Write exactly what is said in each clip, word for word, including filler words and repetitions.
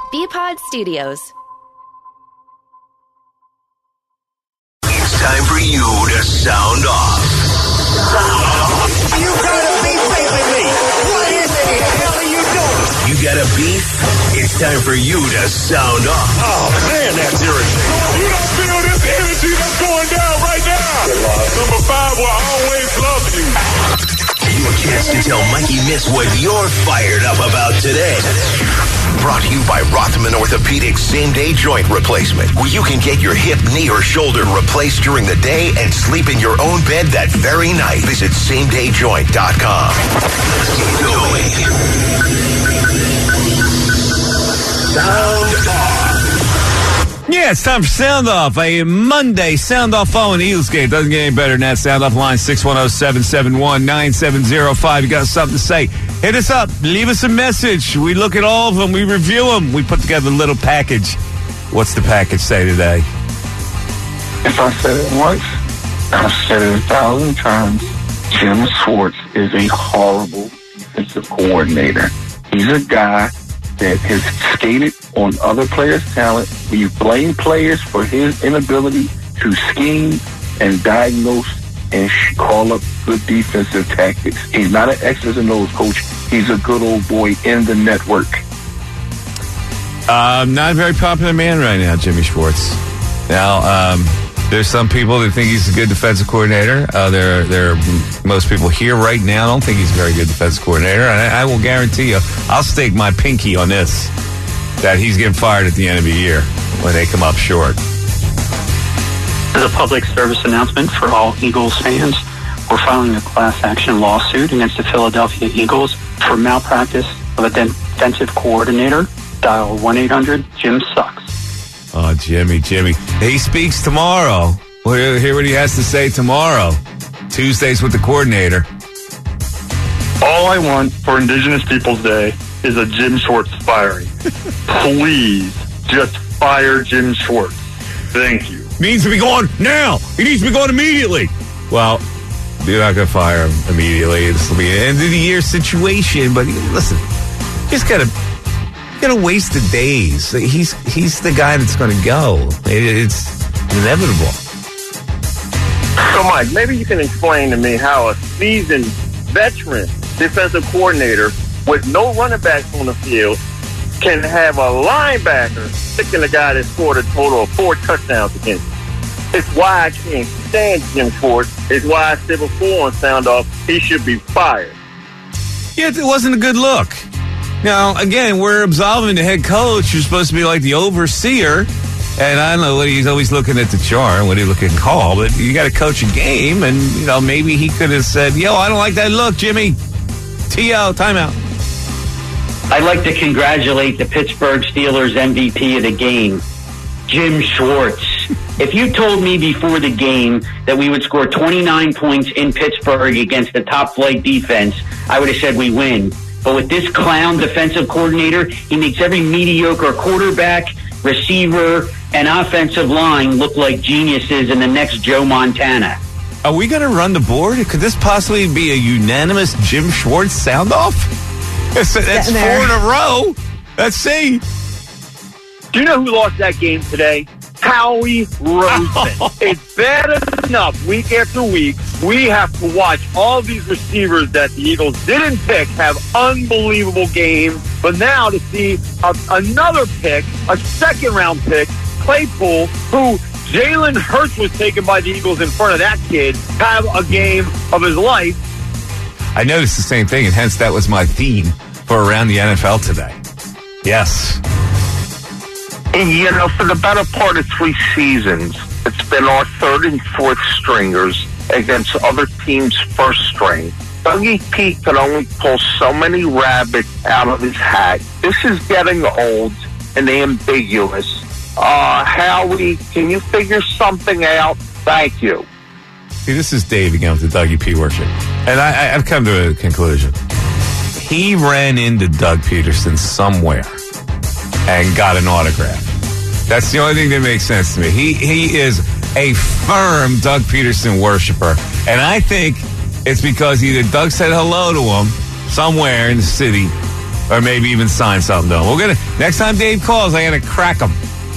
B-Pod Studios. It's time for you to sound off. You gotta be facing me. What in the hell are you doing? You got a beef? It's time for you to sound off. Oh, man, that's irritating. You don't feel this energy that's going down right now. Number five will always love you. Your chance to tell Mikey Miss what you're fired up about today. Brought to you by Rothman Orthopedics Same-Day Joint Replacement, where you can get your hip, knee, or shoulder replaced during the day and sleep in your own bed that very night. Visit same day joint dot com. Let's get going. Sound off. Yeah, it's time for Sound Off, a Monday Sound Off following the Eagles game. Doesn't get any better than that. Sound Off line six one zero, seven seven one, nine seven zero five. You got something to say, hit us up. Leave us a message. We look at all of them. We review them. We put together a little package. What's the package say today? If I said it once, I've said it a thousand times. Jim Schwartz is a horrible defensive coordinator. He's a guy that has skated on other players' talent. When you blame players for his inability to scheme and diagnose and sh- call up good defensive tactics. He's not an X's and O's coach. He's a good old boy in the network. Um, not a very popular man right now, Jimmy Schwartz. Now, um, there's some people that think he's a good defensive coordinator. Uh, there, there are most people here right now don't think he's a very good defensive coordinator. And I, I will guarantee you, I'll stake my pinky on this, that he's getting fired at the end of the year when they come up short. As a public service announcement for all Eagles fans, we're filing a class action lawsuit against the Philadelphia Eagles for malpractice of a defensive coordinator. Dial one eight hundred Jim Sucks. Oh, Jimmy, Jimmy. He speaks tomorrow. We'll hear what he has to say tomorrow. Tuesdays with the coordinator. All I want for Indigenous Peoples Day is a Jim Schwartz firing. Please, just fire Jim Schwartz. Thank you. Needs to be gone now. He needs to be gone immediately. Well, you're not going to fire him immediately. This will be an end-of-the-year situation. But listen, just got to... Gonna waste the days. He's he's the guy that's going to go. It, it's inevitable. So, Mike, maybe you can explain to me how a seasoned veteran defensive coordinator with no running backs on the field can have a linebacker sticking the guy that scored a total of four touchdowns against him. It's why I can't stand Jim Schwartz. It's why I said before on Sound Off, he should be fired. Yeah, it wasn't a good look. Now, again, we're absolving the head coach. You're supposed to be like the overseer. And I don't know what he's always looking at the chart, what he looking at call, but you got to coach a game. And, you know, maybe he could have said, yo, I don't like that look, Jimmy. T O, timeout. I'd like to congratulate the Pittsburgh Steelers M V P of the game, Jim Schwartz. If you told me before the game that we would score twenty-nine points in Pittsburgh against the top-flight defense, I would have said we win. But with this clown defensive coordinator, he makes every mediocre quarterback, receiver, and offensive line look like geniuses in the next Joe Montana. Are we going to run the board? Could this possibly be a unanimous Jim Schwartz sound-off? That's, that's four in a row. Let's see. Do you know who lost that game today? Howie Roseman. It's bad enough week after week. We have to watch all these receivers that the Eagles didn't pick have unbelievable games. But now to see a, another pick, a second-round pick, Claypool, who Jalen Hurts was taken by the Eagles in front of that kid, have a game of his life. I noticed the same thing, and hence that was my theme for Around the N F L today. Yes. And, you know, for the better part of three seasons, it's been our third and fourth stringers against other teams' first string. Dougie P can only pull so many rabbits out of his hat. This is getting old and ambiguous. Uh, Howie, can you figure something out? Thank you. See, this is Dave again with the Dougie P worship. And I, I, I've come to a conclusion. He ran into Doug Peterson somewhere and got an autograph. That's the only thing that makes sense to me. He he is a firm Doug Peterson worshiper. And I think it's because either Doug said hello to him somewhere in the city or maybe even sign something to him. We're gonna next time Dave calls, I gotta crack him.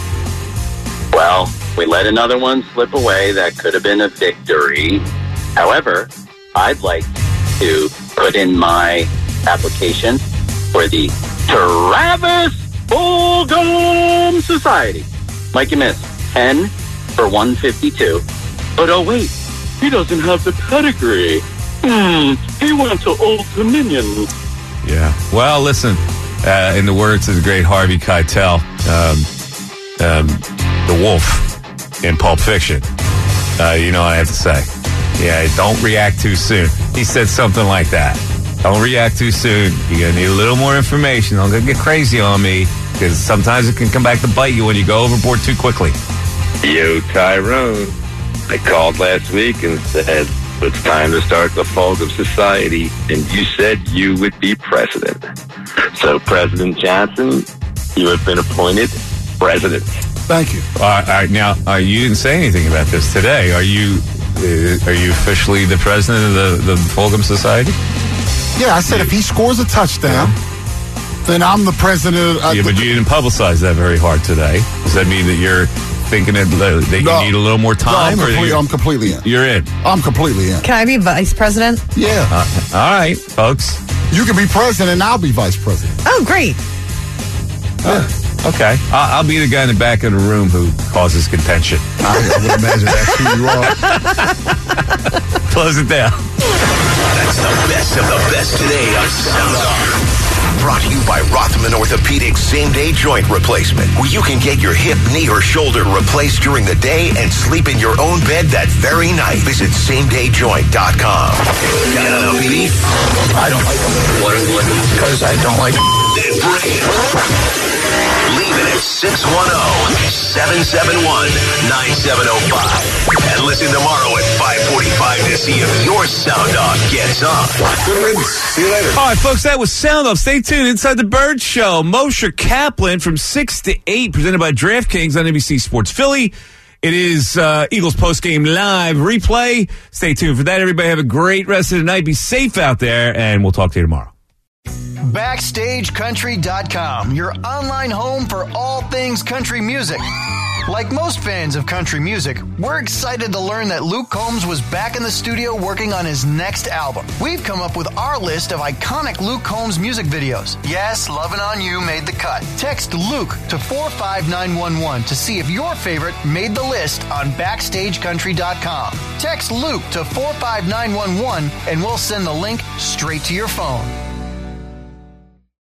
Well, we let another one slip away that could have been a victory. However, I'd like to put in my application for the Travis Fulgham Society. Mikey Miss, ten for one fifty-two. But oh wait, he doesn't have the pedigree. Hmm, he went to Old Dominion. Yeah. Well, listen, uh, in the words of the great Harvey Keitel, um, um, the wolf in Pulp Fiction, uh, you know what I have to say. Yeah, don't react too soon. He said something like that. Don't react too soon. You're going to need a little more information. Don't get crazy on me, because sometimes it can come back to bite you when you go overboard too quickly. Yo, Tyrone. I called last week and said, it's time to start the Fulgham Society, and you said you would be president. So, President Johnson, you have been appointed president. Thank you. All right, all right, now, uh, you didn't say anything about this today. Are you uh, are you officially the president of the, the Fulgham Society? Yeah, I said if he scores a touchdown, yeah. then I'm the president. Of, uh, yeah, but you didn't publicize that very hard today. Does that mean that you're thinking that they no, need a little more time? No, I'm, or complete, I'm completely in. You're in? I'm completely in. Can I be vice president? Yeah. Uh, all right, folks. You can be president and I'll be vice president. Oh, great. Uh, okay. I'll, I'll be the guy in the back of the room who causes contention. I, I would imagine that's who you are. Close it down. That's the best of the best today on Sound Off. Brought to you by Rothman Orthopedics same-day joint replacement, where you can get your hip, knee, or shoulder replaced during the day and sleep in your own bed that very night. Visit same day joint dot com. Got a beef? I don't like them. What? Because I don't like them. Then bring it. Leave it at six one zero, seven seven one, nine seven zero five. And listen tomorrow at five forty-five to see if your Sound Off gets on. Good riddance. See you later. All right, folks, that was Sound Off. Stay tuned. Inside the Bird Show, Moshe Kaplan from six to eight, presented by DraftKings on N B C Sports Philly. It is uh, Eagles postgame live replay. Stay tuned for that. Everybody have a great rest of the night. Be safe out there, and we'll talk to you tomorrow. Backstage Country dot com, your online home for all things country music. Like most fans of country music, we're excited to learn that Luke Combs was back in the studio working on his next album. We've come up with our list of iconic Luke Combs music videos. Yes, Lovin' On You made the cut. Text Luke to four five nine one one to see if your favorite made the list on Backstage Country dot com. Text Luke to four five nine one one and we'll send the link straight to your phone.